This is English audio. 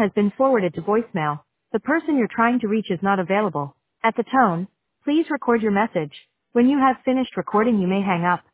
has been forwarded to voicemail. The person you're trying to reach is not available. At the tone, please record your message. When you have finished recording, you may hang up.